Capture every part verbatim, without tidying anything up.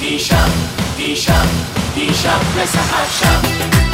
دیشب دیشب دیشب مثل هر شب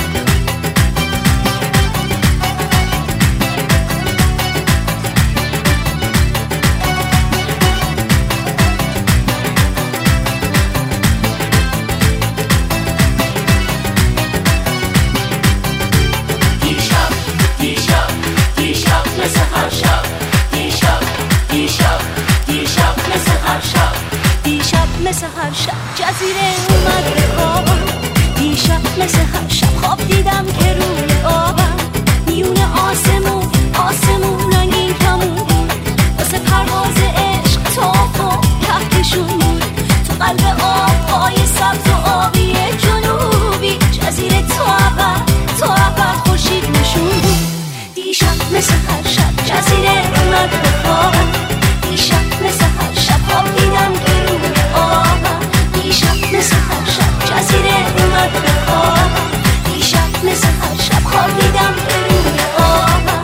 دیشب دیشب دیشب مثل هر شب دیشب دیشب دیشب مثل هر شب دیشب مثل هر شب جزیره اومد به خوابم دیشب مثل هر شب خواب دیدم که روی آبم میون آسمون آسمون رنگین کمون بود واسه پرواز عشق تاف و کهکشون بود تو قلب آب های سبز و آبی جنوبی جزیره تو ابد تو ابد خورشید نشون بود دیشب مثل هر شب جزیره اومد به خوابم دیشب مثل هر شب خواب دیدم که روی آبم دیشب مثل هر شب جزیره اومد به خوابم دیشب مثل هر شب خواب دیدم که روی آبم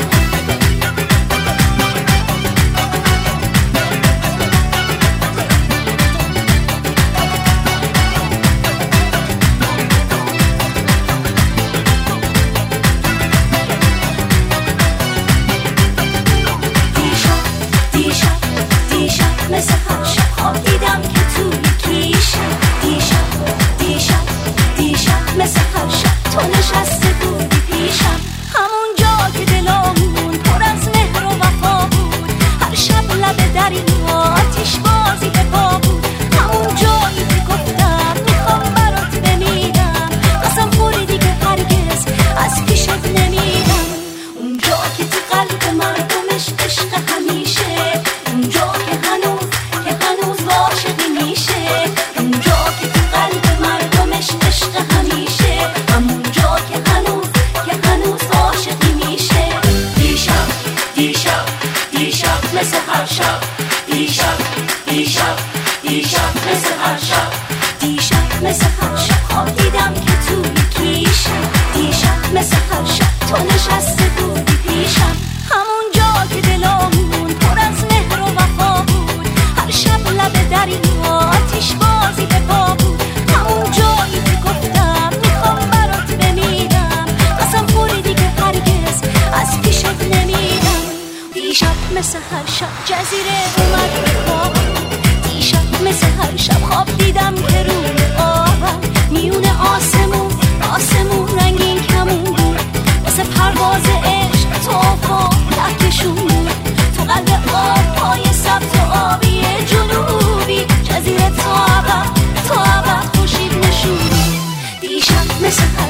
دیشب دیشب دیشب مثل هر شب خواب دیدم که توی کیشم دیشب دیشب دیشب مثل هر شب تو نشسته بودی پیشم همون جا که دلامون پر از مهر و وفا بود هر شب لب دریا آتیش بازی به پا بود همون جایی که گفتم میخوام برات بمیرم قسم خوردی که هرگز از پیشت نمیرم اونجا که تو قلب مردمش عشق همیشه اونجا که هنوز که هنوز عاشقی میشه اونجا که تو قلب مردمش عشق همیشه همونجا که هنوز که هنوز عاشقی میشه دیشب دیشب دیشب مثل هر شب دیشب دیشب دیشب مثل هر شب دیشب مثل هر شب خواب دیدم که توی کیشم دیشب مثل هر شب تو نشسته بودی پیشم همون جا که دلامون پر از مهر و وفا بود هر شب لب دریا آتیش بازی به پا بود همون جایی که گفتم میخوام برات بمیرم قسم خوردی که هرگز از پیشت نمیرم دیشب مثل هر شب جزیره اومد به خوابم دیشب مثل هر شب خواب دیدم که روی آبم میون آسمون آسمون رنگین کمون بود واسه پرواز عشق تاف و کهکشون بود تو قلب آب های سبز و آبی جنوبی جزیره تو ابد تو ابد خورشید نشون بود دیشب مثل هر